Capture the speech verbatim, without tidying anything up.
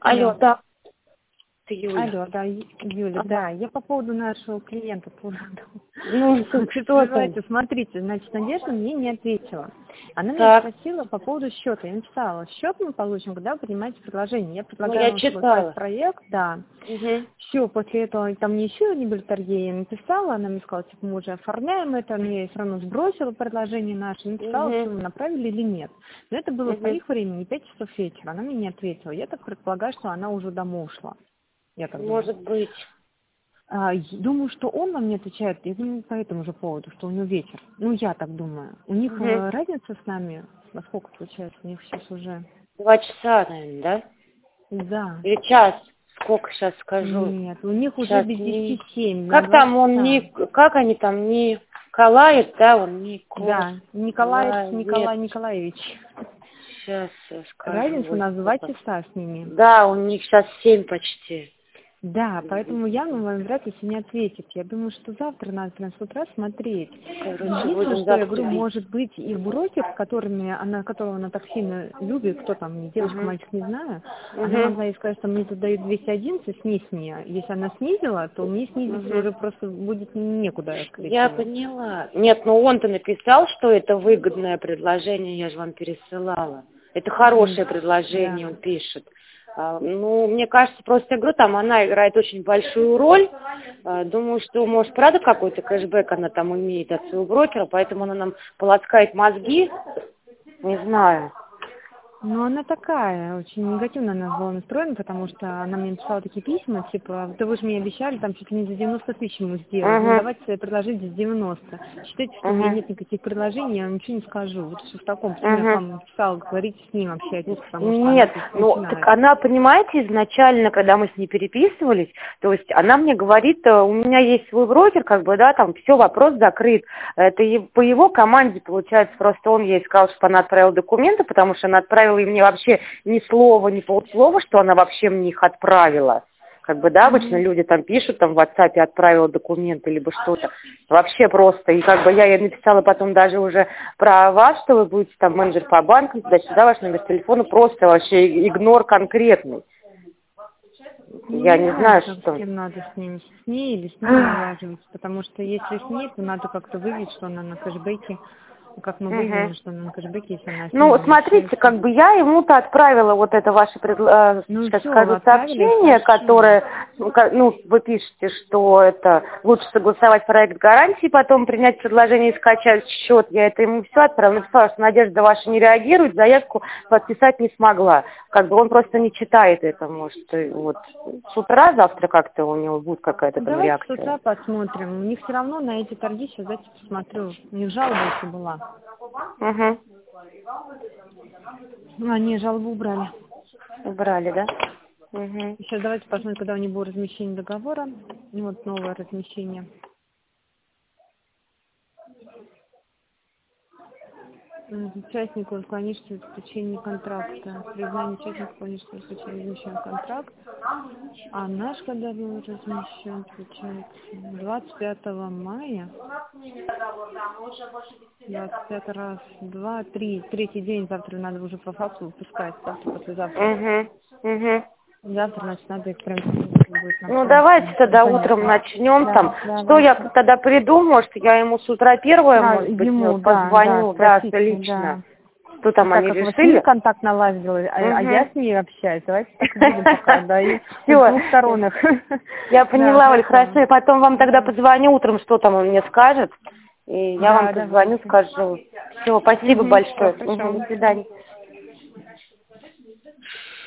Алло, Алло. да. Ты Юля. Алло, да, Ю- Юля, Ага. да, я по поводу нашего клиента. по поводу- Ну, Как что называется, там? смотрите, значит, Надежда мне не ответила. Она меня Так, спросила по поводу счета. Я написала, счет мы получим, когда вы принимаете предложение. Я ну предлагаю я вам согласовать читала. проект, да. Угу. Все, после этого там мне еще не были торги, я написала, она мне сказала, типа, мы уже оформляем это, но я ей все равно сбросила предложение наше, написала, Угу. что мы направили или нет. Но это было по Угу. их времени, пять часов вечера, она мне не ответила. Я так предполагаю, что она уже домой ушла, я так думаю. Может быть. А, и думаю, что он вам не отвечает, я думаю, по этому же поводу, что у него вечер. Ну, я так думаю. У них Угу. э, разница с нами, во сколько получается, у них сейчас уже... Два часа, наверное, да? Да. Или час? Сколько сейчас скажу? Нет, у них уже Сейчас без не... десяти семь, на Как два там он часа. не... Как они там не... Калает, да? Он не Да, Николаев Косолает. Николай Николаевич. Сейчас я скажу. Разница у Ой, нас два сколько. часа с ними. Да, у них сейчас семь почти. Да, поэтому явно вам вряд ли не ответит. Я думаю, что завтра надо прям с утра смотреть. Короче, Единственное, будем что я завтра говорю, видеть. может быть, их брокер, которыми она, которого она так сильно любит, кто там, не девочка, Угу. мальчик, не знаю, она Угу. могла ей сказать, что мне тут дают двести одиннадцать, снизь мне. Если она снизила, то мне снизить Угу. уже просто будет некуда, скорее Я всего. поняла. Нет, ну он-то написал, что это выгодное предложение, я же вам пересылала. Это М, хорошее Да. предложение, он пишет. А, ну, мне кажется, просто я говорю, там она играет очень большую роль. А, думаю, что, может, правда, какой-то кэшбэк она там имеет от своего брокера, поэтому она нам полоскает мозги. Не знаю. Ну, она такая, очень негативно она была настроена, потому что она мне написала такие письма, типа, да вы же мне обещали там чуть ли не за девяносто тысяч ему сделать, ну Угу. давайте себе предложить за девяносто. Считайте, что у меня Угу. нет никаких предложений, я вам ничего не скажу. Вот что в таком, почему я к Угу. вам написала, говорите с ним, общайтесь, потому что она Нет, тут ну, так начинает. она, понимаете, изначально, когда мы с ней переписывались, то есть она мне говорит, э, у меня есть свой брокер, как бы, да, там, все, вопрос закрыт. Это е- по его команде, получается, просто он ей сказал, что она отправила документы, потому что она отправила и мне вообще ни слова, ни полслова, что она вообще мне их отправила. Как бы, да, обычно Мгм. люди там пишут, там в WhatsApp отправила документы, либо что-то. Вообще просто. И как бы я ей написала потом даже уже про вас, что вы будете там менеджер по банкам, туда-сюда, ваш номер телефона, просто вообще игнор конкретный. Ну, Я не не знаю, знаю, как, с что... кем надо с ним, с ней или с ним налаживать, потому что если с ней, то надо как-то выявить, что она на кэшбэке, как мы выявим, Мгм. что она на кэшбэке, если она с ним Ну, не смотрите, общается. как бы я ему-то отправила вот это ваше, предла- э, Ну сейчас все, вы скажу, отправили, сообщение, хорошо. которое, ну, ка- ну, вы пишете, что это лучше согласовать проект гарантии, потом принять предложение и скачать счет. Я это ему все отправила. Написала, что Надежда ваша не реагирует, заявку подписать не смогла. Как бы он просто не читает это, может, и вот с утра завтра как-то у него будет какая-то Ну, там давайте с утра реакция. посмотрим. У них все равно на эти торги сейчас, давайте посмотрю. У них жалоба еще была. Угу. Ну, они жалобу убрали. Убрали, да? Угу. Сейчас давайте посмотрим, когда у них было размещение договора. Ну, вот новое размещение. М, Участнику уклонишься в заключении контракта. Признание участника уклонишься в заключении размещен контракт. А наш когда был размещен, получается, двадцать пятого мая. двадцать пять раз, два, три. Третий день, завтра надо уже по факту выпускать. Завтра, послезавтра. Угу. Угу. Завтра, значит, надо их прям будет Ну, направить. давайте Потому что тогда утром непонятно. начнем там. Да, Что я давайте. тогда приду, может, я ему с утра первое, А, может быть, э, ему, да, да, позвоню, да, спросите, лично. да. Что Ну, там так они как вы с ним решили? контакт наладили, а, а я Угу. с ней общаюсь, давайте так и будем пока, да, и с Все. двух сторон их. Я Да, поняла, Оль, хорошо. хорошо. Я потом вам тогда Да, позвоню утром, что там он мне скажет. И я вам да, позвоню, давайте. скажу. Все, спасибо Угу, все, большое. хорошо. Мгм, до свидания.